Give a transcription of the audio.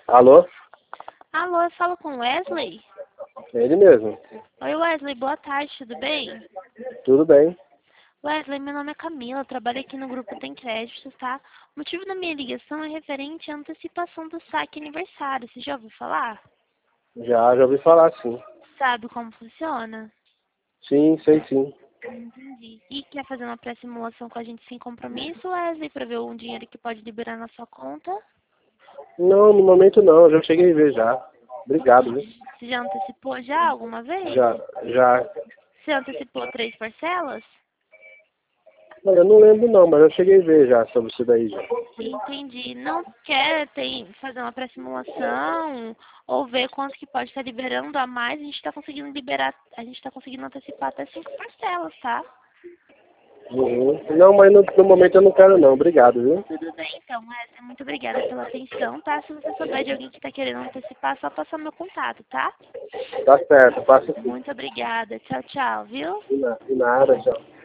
Alô? Alô, eu falo com Wesley? É ele mesmo. Oi, Wesley, boa tarde, tudo bem? Tudo bem? Wesley, meu nome é Camila, eu trabalho aqui no grupo Tem Créditos, tá? O motivo da minha ligação é referente à antecipação do saque aniversário, você já ouviu falar? Já ouvi falar, sim. Sabe como funciona? Sim, sei sim. Entendi. E quer fazer uma pré-simulação com a gente sem compromisso, Wesley, para ver um dinheiro que pode liberar na sua conta? Não, no momento não, eu já cheguei a ver já. Obrigado, viu? Você já antecipou já alguma vez? Já. Você antecipou 3 parcelas? Eu não lembro não, mas eu cheguei a ver já sobre isso daí já. Entendi. Não quer fazer uma pré-simulação ou ver quanto que pode estar liberando a mais? A gente está conseguindo liberar, a gente está conseguindo antecipar até 5 parcelas, tá? Uhum. Não, mas no momento eu não quero não, obrigado, viu? Tudo bem, então, Wesley. Muito obrigada pela atenção, tá? Se você souber de alguém que está querendo antecipar, é só passar meu contato, tá? Tá certo, passa sim. Muito obrigada. Tchau, tchau, viu? De nada, tchau.